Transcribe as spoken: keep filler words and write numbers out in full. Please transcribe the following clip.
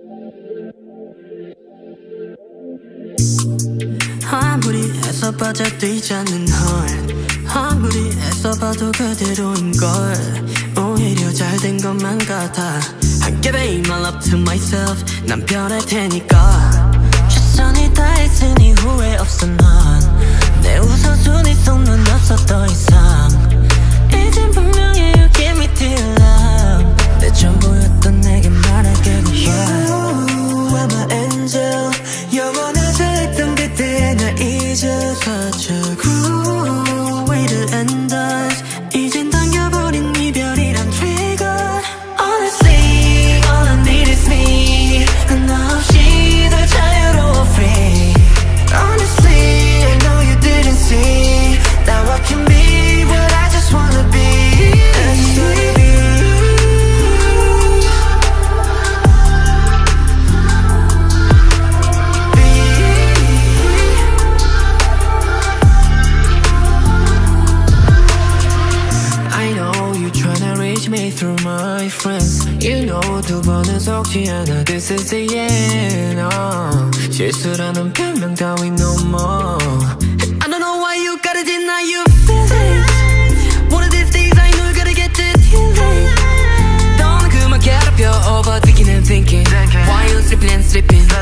아무리 애써 빠져들지 않는 헐 아무리 애써봐도 그대로인걸 오히려 잘된 것만 같아 I give it my love to myself 난 변할 테니까 최선을 다했으니 후회 없어 넌 내 우선순위 속 넌 없어 더 이상 이젠 분명히 you give me till love 내 전부였던 내게 말하게 돼 You are my angel 영원하자 했던 그때의 날 잊어서줘 Groove way to end us 이젠 당겨버린 이별이란 trigger Honestly all I need is me 너 없이 더 자유로워 free Honestly I know you didn't see Now I can be what I just wanna be me through my friends You know 두 번은 속지 않아 This is the end uh. 실수라는 변명 따위 no more I don't know why you gotta deny your feelings One of these days I know you gotta get the healing 너는 그만 괴롭혀 overthinking and thinking Why you sleeping and sleeping